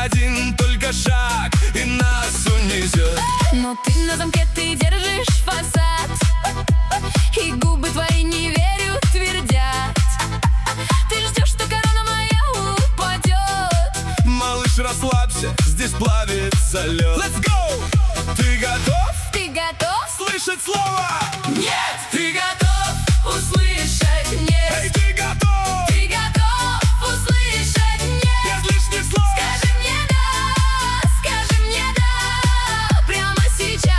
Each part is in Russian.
один только шаг, и нас унесет. Но ты на замке, ты держишь фасад, и губы твои, не верю, твердят. Ты ждешь, что корона моя упадет. Малыш, расслабься, здесь плавится лед. Let's go! Ты готов? Ты готов Слышать слово? нет? Ты готов услышать нет? Эй, ты готов? Ты готов услышать нет? Без лишних слов. Скажи мне да, скажи мне да, прямо сейчас.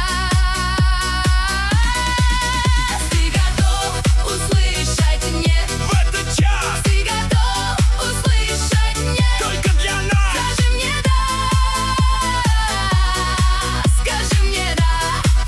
Ты готов услышать нет? В этот час Ты готов услышать нет? только для нас. Скажи мне да, скажи мне да.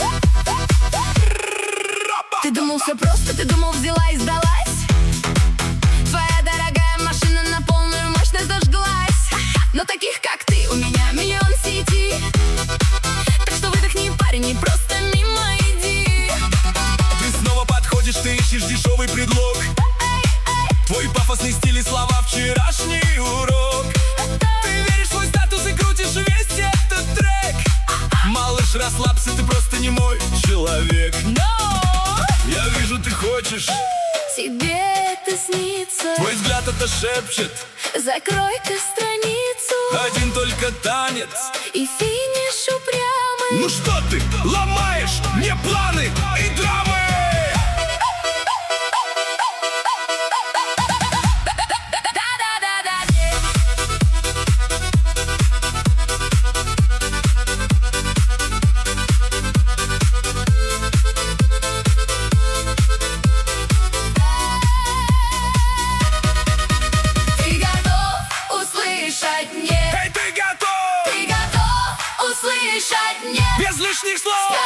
Ты думал все просто, ты думал взяла и сдалась. Твоя дорогая машина на полную мощность зажглась. Но таких как ты у меня миллион в сети. Так что выдохни, парень, и просто мимо иди. Ты снова подходишь, ты ищешь дешевый предлог. Твой пафосный стиль и слова вчерашний урок. Ты веришь в свой статус и крутишь весь этот трек. Малыш, расслабься, ты просто не мой человек. Но Я вижу, ты хочешь. тебе это снится. Твой взгляд это шепчет. Закрой-ка страницу, Один только танец. и финиш упрямый. Ну что ты, ломаешь мне планы и драмы? Да-да-да-да. Ты готов услышать нет? Эй, ты готов? Ты готов услышать нет? Без лишних слов.